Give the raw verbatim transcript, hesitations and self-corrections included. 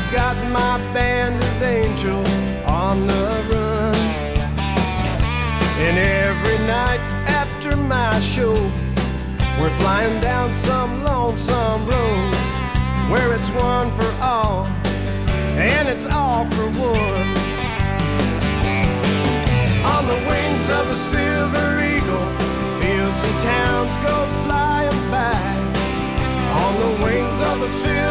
got my band of angels on the run. And every night after my show, we're flying down some lonesome road where it's one for all and it's all for one. On the wings of a silver eagle, fields and towns go flying by. On the wings of a silver